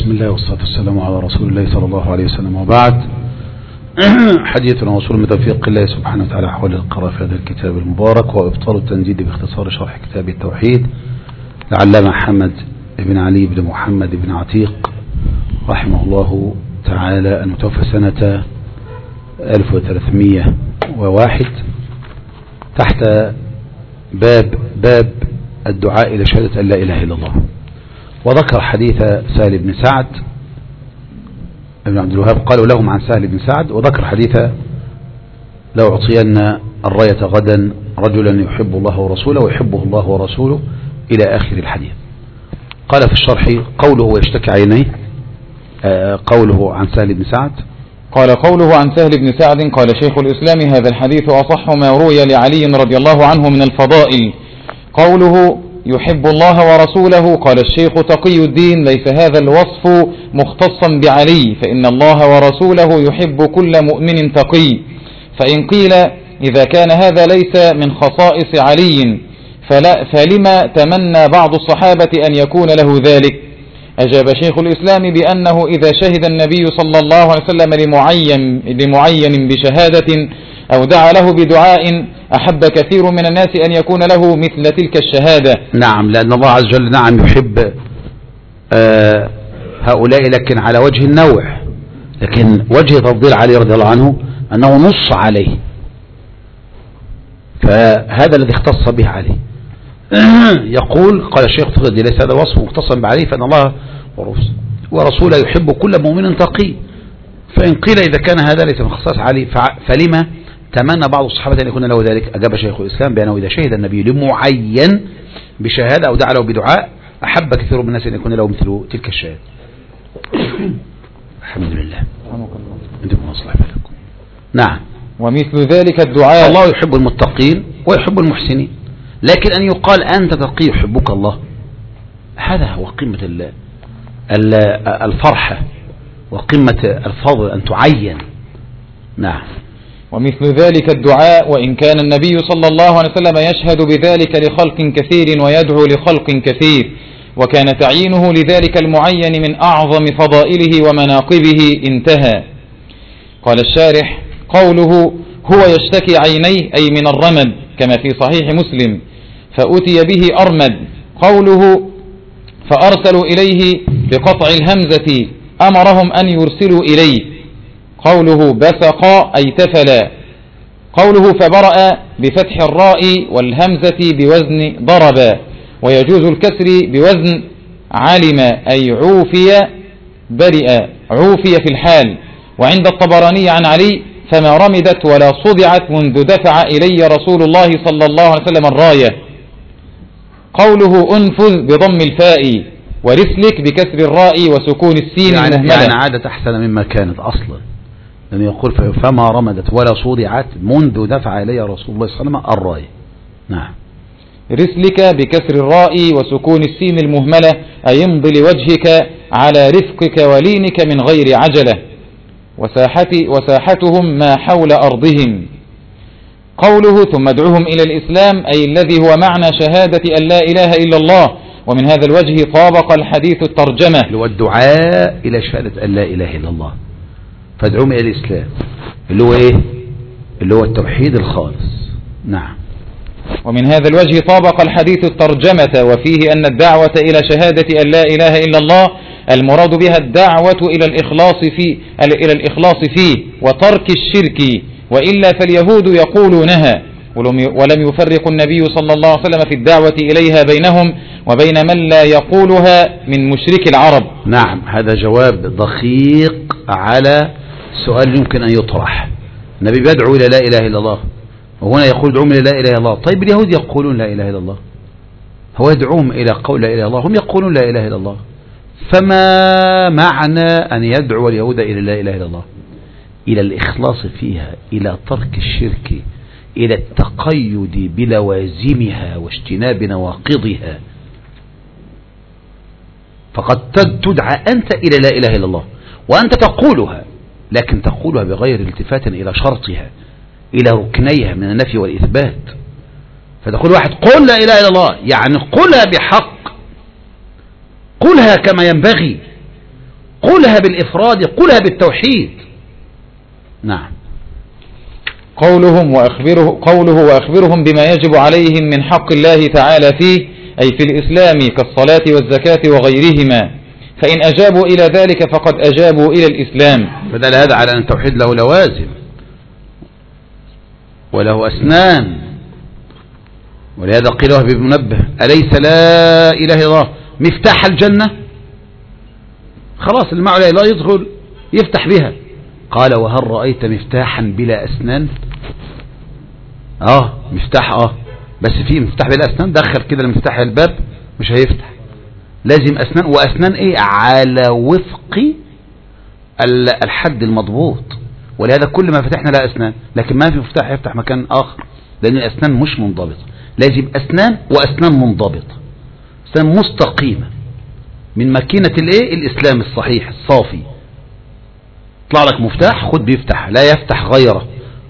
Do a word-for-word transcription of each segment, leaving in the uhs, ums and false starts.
بسم الله والصلاة والسلام على رسول الله صلى الله عليه وسلم، وبعد. حديثنا وصول من توفيق الله سبحانه وتعالى حول القراءة في هذا الكتاب المبارك، وإبطال التنجيد باختصار شرح كتاب التوحيد لعلامة محمد بن علي بن محمد بن عتيق رحمه الله تعالى، المتوفى سنة ألف وثلاثمائة وواحد، تحت باب باب الدعاء إلى شهادة أن لا إله إلا الله. وذكر حديث سهل بن سعد ابن عبد الوهاب قالوا لهم عن سهل بن سعد، وذكر حديث لو أعطين الراية غدا رجلا يحب الله ورسوله ويحبه الله ورسوله إلى آخر الحديث. قال في الشرح قوله ويشتكي عينيه، قوله عن سهل بن سعد قال قوله عن سهل بن سعد قال شيخ الإسلام هذا الحديث أصح ما روي لعلي رضي الله عنه من الفضائل. قوله يحب الله ورسوله قال الشيخ تقي الدين ليس هذا الوصف مختصا بعلي، فإن الله ورسوله يحب كل مؤمن تقي. فإن قيل إذا كان هذا ليس من خصائص علي فلا فلما تمنى بعض الصحابة أن يكون له ذلك؟ أجاب شيخ الإسلام بأنه إذا شهد النبي صلى الله عليه وسلم لمعين, لمعين بشهادة أو دعا له بدعاء أحب كثير من الناس أن يكون له مثل تلك الشهادة. نعم، لأن الله عز وجل نعم يحب آه هؤلاء، لكن على وجه النوع، لكن وجه تفضيل علي رضي الله عنه أنه نص عليه، فهذا الذي اختص به علي. يقول قال الشيخ تقي الدين ليس هذا وصف مختصا بعلي، فإن الله ورسوله يحب كل مؤمن تقي. فإن قيل إذا كان هذا ليس من خصائص علي فلما تمنى بعض الصحابة أن يكون له ذلك؟ أجاب شيخ الإسلام بأنه إذا شهد النبي لمعين بشهادة أو دعا له بدعاء أحب كثير من الناس أن يكون له مثل تلك الشهادة. الحمد لله. أنتم مصلحة لكم. نعم. ومثل ذلك الدعاء الله يحب المتقين ويحب المحسنين، لكن أن يقال أنت تقي يحبك الله، هذا هو قمة الفرحة وقمة الفضل أن تعين. نعم. ومثل ذلك الدعاء وإن كان النبي صلى الله عليه وسلم يشهد بذلك لخلق كثير ويدعو لخلق كثير، وكان تعيينه لذلك المعين من أعظم فضائله ومناقبه. انتهى. قال الشارح قوله هو يشتكي عينيه أي من الرمد كما في صحيح مسلم، فأتي به أرمد. قوله فأرسلوا إليه بقطع الهمزة أمرهم أن يرسلوا إليه. قوله بسق أي تفلا. قوله فبرأ بفتح الراء والهمزة بوزن ضرب، ويجوز الكسر بوزن علم أي عوفي برئ عوفي في الحال. وعند الطبراني عن علي فما رمدت ولا صدعت منذ دفع إلي رسول الله صلى الله عليه وسلم الراية. قوله أنفذ بضم الفاء ورسلك بكسر الراء وسكون السين يعني, المهملة، يعني عادت أحسن مما كانت أصلا، لأنه يقول فما رمدت ولا صدعت منذ دفع إلي رسول الله صلى الله عليه وسلم الراية. نعم. رسلك بكسر الراء وسكون السين المهملة أي امض لوجهك على رفقك ولينك من غير عجلة. وساحتي وساحتهم ما حول أرضهم. قوله ثم ادعوهم إلى الإسلام أي الذي هو معنى شهادة أن لا إله إلا الله. ومن هذا الوجه طابق الحديث الترجمة، اللي هو الدعاء إلى شهادة أن لا إله إلا الله، فادعوهم إلى الإسلام اللي هو إيه؟ اللي هو التوحيد الخالص. نعم. ومن هذا الوجه طابق الحديث الترجمة، وفيه أن الدعوة إلى شهادة أن لا إله إلا الله المراد بها الدعوة إلى الإخلاص فيه إلى الإخلاص فيه وترك الشرك، وإلا فاليهود يقولونها، ولم يفرق النبي صلى الله عليه وسلم في الدعوة إليها بينهم وبين من لا يقولها من مشرك العرب. نعم، هذا جواب دقيق على سؤال يمكن أن يطرح. النبي يدعو إلى لا إله إلا الله، وهنا يقول دعوهم إلى لا إله إلا الله. طيب اليهود يقولون لا إله إلا الله، هو يدعوهم إلى قول لا إله إلا الله، هم يقولون لا إله إلا الله، فما معنى أن يدعو اليهود إلى لا إله إلا الله؟ إلى الإخلاص فيها، إلى ترك الشرك، إلى التقيد بلوازمها واجتناب نواقضها. فقد تدعى أنت إلى لا إله إلا الله وأنت تقولها، لكن تقولها بغير التفات إلى شرطها، إلى ركنيها من النفي والإثبات. فتقول واحد قل لا إله إلا الله، يعني قلها بحق، قلها كما ينبغي، قلها بالإفراد، قلها بالتوحيد. نعم. قولهم وأخبره قوله وأخبرهم بما يجب عليهم من حق الله تعالى فيه، أي في الإسلام كالصلاة والزكاة وغيرهما، فإن أجابوا إلى ذلك فقد أجابوا إلى الإسلام. فدل هذا على أن التوحيد له لوازم وله أسنان، ولهذا قيل له بمنبه: أليس لا إله إلا الله مفتاح الجنة؟ خلاص اللي معه لا إله يدخل يفتح بها. قال: وهل رأيت مفتاحا بلا أسنان؟ آه مفتاح، آه بس فيه مفتاح بلا أسنان، دخل كده المفتاح الباب مش هيفتح، لازم أسنان، وأسنان إيه؟ على وفق الحد المضبوط. ولهذا كل ما فتحنا لها أسنان، لكن ما في مفتاح يفتح مكان آخر، لأن الأسنان مش منضبطة. لازم أسنان وأسنان منضبطة، أسنان مستقيمة من ماكينة الإيه؟ الإسلام الصحيح الصافي. طلع لك مفتاح خد بيفتح، لا يفتح غيره.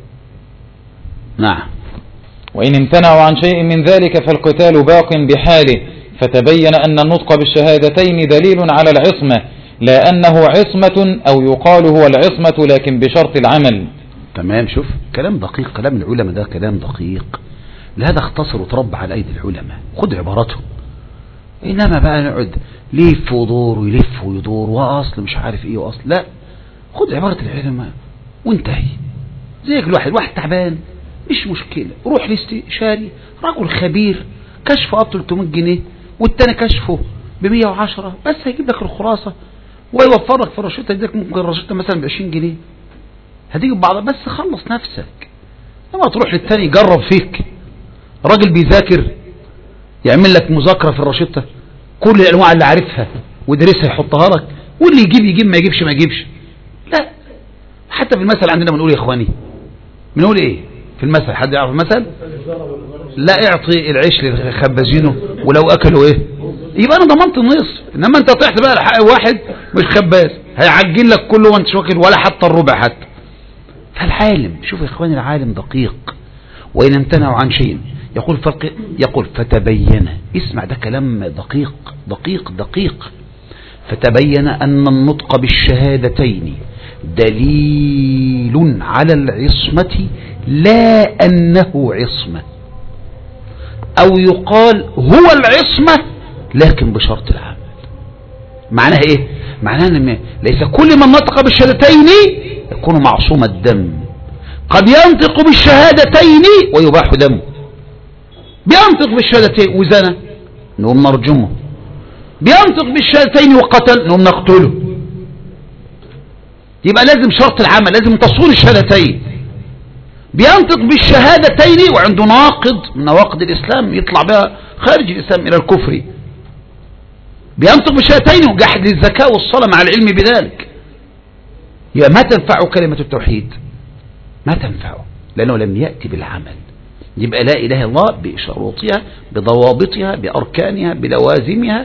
نعم. وإن امتنعوا عن شيء من ذلك فالقتال باق بحاله، فتبين أن النطق بالشهادتين دليل على العصمة، لا أنه عصمة أو يقال هو العصمة لكن بشرط العمل. تمام. شوف كلام دقيق، كلام العلماء ده كلام دقيق، لهذا اختصر وتربى على أيدي العلماء. خد عباراتهم، إنما بقى نقعد ليف ودور ويلف ويدور وأصل مش عارف إيه وأصل، لا، خد عبارة العلماء وانتهي. زيك الواحد واحد تعبان مش مشكلة، روح لاستشاري رجل خبير، كشفه ب ثلاثمائة جنيه والتاني كشفه ب مئة وعشرة، بس هيجيب لك الخلاصة ويوفر لك في الرشيدة، يديك ممكن الرشيدة مثلا ب عشرين جنيه، هتيجي ببعضها، بس خلص نفسك. لما تروح للتاني يجرب فيك، راجل بيذاكر يعمل لك مذاكرة في الرشيدة كل الأنواع اللي عارفها ودرسها يحطها لك، واللي يجيب يجيب، ما يجيبش ما يجيبش. لا، حتى في المثل عندنا بنقول يا اخواني، بنقول ايه في المثل؟ حد يعرف المثل؟ لا اعطي العيش لخبازينه ولو اكلوا ايه يبقى انا ضمنت النصف. انما انت طلعت بقى لحق واحد مش خباز هيعجل لك كله وانت واكل ولا حتى الربع حتى. فالعالم، شوف يا اخواني، العالم دقيق. وان امتنعوا عن شيء يقول فرق، يقول فتبين، اسمع ده كلام دقيق دقيق دقيق. فتبين أن النطق بالشهادتين دليل على العصمة لا أنه عصمة، أو يقال هو العصمة لكن بشرط العمل. معناها إيه؟ معناها أن ليس كل من نطق بالشهادتين يكون معصوم الدم، قد ينطق بالشهادتين ويباح دمه. بينطق بالشهادتين وزنا نقوم نرجمه، بينطق بالشهادتين وقتل نقوم نقتله. يبقى لازم شرط العمل، لازم تصون الشهادتين. بينطق بالشهادتين وعنده ناقض من نواقض الإسلام يطلع بها خارج الإسلام إلى الكفر. بينطق بالشهادتين وجحد للزكاة والصلاة مع العلم بذلك، يبقى ما تنفعه كلمة التوحيد، ما تنفعه لأنه لم يأتي بالعمل. يبقى لا إله إلا الله بشروطها بضوابطها بأركانها بلوازمها.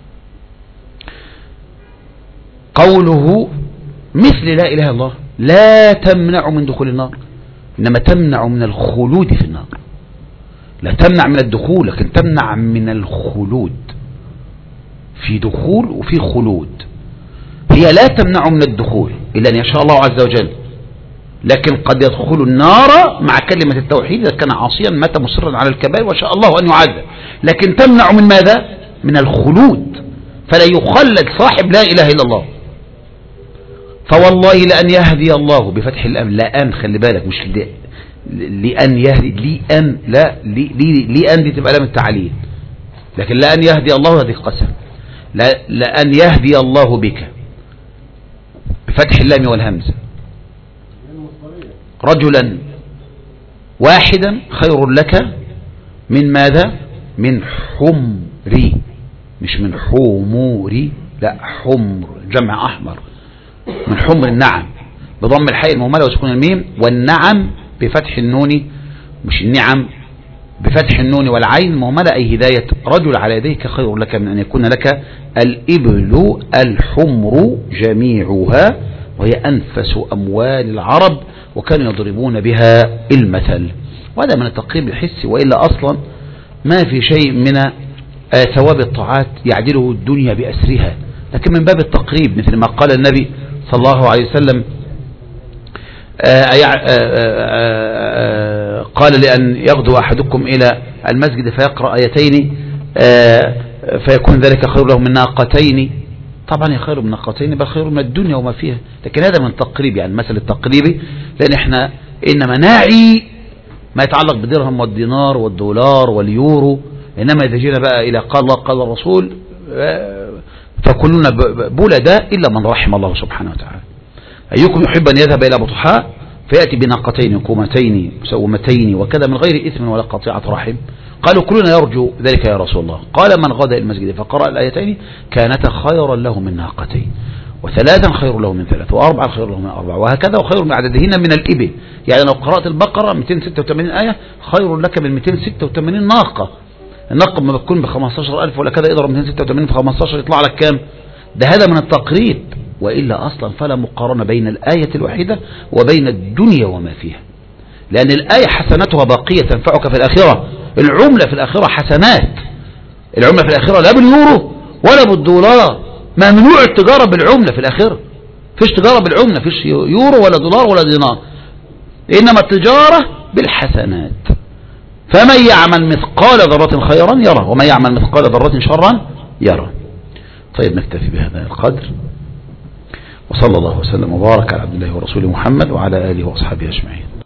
قوله مثل لا إله إلا الله لا تمنع من دخول النار، إنما تمنع من الخلود في النار. لا تمنع من الدخول لكن تمنع من الخلود، في دخول وفي خلود. هي لا تمنع من الدخول إلا أن يشاء الله عز وجل، لكن قد يدخل النار مع كلمة التوحيد إذا كان عاصيا مات مصرا على الكبائر وشاء الله أن يعذب، لكن تمنع من ماذا؟ من الخلود، فلا يخلد صاحب لا إله إلا الله. فوالله لأن يهدي الله بفتح الأم، لا أن، خلي بالك، مش لأن يهدي، لأن لا لأن دي تبقى لام التعليل، لكن لأن يهدي الله هذه قسم، لأن يهدي الله بك بفتح اللام والهمزة رجلا واحدا خير لك من ماذا؟ من حمري، مش من حموري، لا حمر جمع أحمر، من حمر النعم بضم الحاء المهملة وسكون الميم، والنعم بفتح النون، مش النعم، بفتح النون والعين المهملة، أي هداية رجل على يديك خير لك من أن يكون لك الإبل الحمر جميعها، وهي أنفس أموال العرب وكانوا يضربون بها المثل. وهذا من التقريب الحسي، وإلا أصلا ما في شيء من ثواب الطاعات يعدله الدنيا بأسرها، لكن من باب التقريب، مثل ما قال النبي صلى الله عليه وسلم آآ آآ قال لأن يغدو أحدكم إلى المسجد فيقرأ آيتين فيكون ذلك خير له من ناقتين. طبعا خير من ناقتين بل خير من الدنيا وما فيها، لكن هذا من تقريب، يعني المثل التقريبي، لأن احنا إنما ناعي ما يتعلق بالدرهم والدينار والدولار واليورو، إنما إذا جينا بقى إلى قال الله قال الرسول فكلنا بلداء إلا من رحم الله سبحانه وتعالى. أيكم يحب أن يذهب إلى بطحاء فيأتي بناقتين كومتين مسومتين وكذا من غير إثم ولا قطيعة رحم؟ قالوا كلنا يرجو ذلك يا رسول الله. قال من غدا المسجد فقرأ الآيتين كانتا خيرا له من ناقتين، وثلاثا خير له من ثلاث، وأربعا خير له من أربع، وهكذا وخير من عددهن من الإبل. يعني لو قرأت البقرة مئتين وستة وثمانين آية خير لك من مئتين وستة وثمانين ناقة. الناقة ما بتكون ب خمستاشر ألف ولا كذا، اضرب مئتين وستة وثمانين في خمستاشر يطلع لك كام؟ ده هذا من التقريب. وإلا أصلا فلا مقارنة بين الآية الواحدة وبين الدنيا وما فيها، لأن الآية حسناتها باقية تنفعك في الآخرة. العملة في الآخرة حسنات، العملة في الآخرة لا باليورو ولا بالدولار، ممنوع التجارة بالعملة في الآخرة، فيش تجارة بالعملة، فيش يورو ولا دولار ولا دينار، إنما التجارة بالحسنات. فمن يعمل مثقال ذرة خيرا يره ومن يعمل مثقال ذرة شرا يره. طيب نكتفي بهذا القدر، وصلى الله وسلم وبارك على عبد الله ورسوله محمد وعلى آله وأصحابه أجمعين.